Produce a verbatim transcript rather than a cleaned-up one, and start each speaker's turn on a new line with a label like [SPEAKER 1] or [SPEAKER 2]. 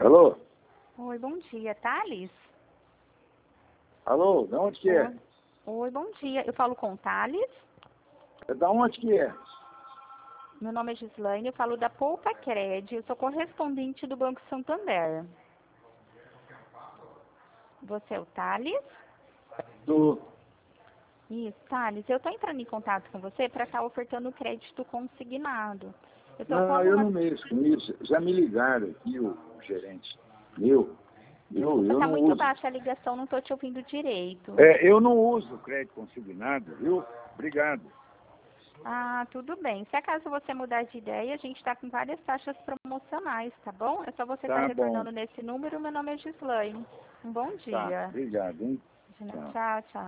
[SPEAKER 1] Alô?
[SPEAKER 2] Oi, bom dia, Thales?
[SPEAKER 1] Alô, de onde que é?
[SPEAKER 2] Oi, Oi, bom dia. Eu falo com o Thales.
[SPEAKER 1] É da onde que é?
[SPEAKER 2] Meu nome é Gislaine, eu falo da Poupa Cred, eu sou correspondente do Banco Santander. Você é o Thales?
[SPEAKER 1] Do...
[SPEAKER 2] Isso, Thales, eu estou entrando em contato com você para estar ofertando crédito consignado. Eu estou
[SPEAKER 1] Não,
[SPEAKER 2] pondo
[SPEAKER 1] eu
[SPEAKER 2] uma...
[SPEAKER 1] não mexo com isso. Já me ligaram aqui, o, o gerente. Eu, eu,
[SPEAKER 2] Desculpa,
[SPEAKER 1] eu
[SPEAKER 2] está
[SPEAKER 1] não
[SPEAKER 2] muito
[SPEAKER 1] uso.
[SPEAKER 2] baixa a ligação, não estou te ouvindo direito.
[SPEAKER 1] É, eu não uso crédito consignado, viu? Obrigado.
[SPEAKER 2] Ah, tudo bem. Se acaso você mudar de ideia, a gente está com várias taxas promocionais, tá bom? É só você estar
[SPEAKER 1] Tá bom.
[SPEAKER 2] retornando nesse número. Meu nome é Gislaine. Um bom
[SPEAKER 1] Tá,
[SPEAKER 2] dia.
[SPEAKER 1] obrigado, hein? Tchau.
[SPEAKER 2] Tchau, tchau.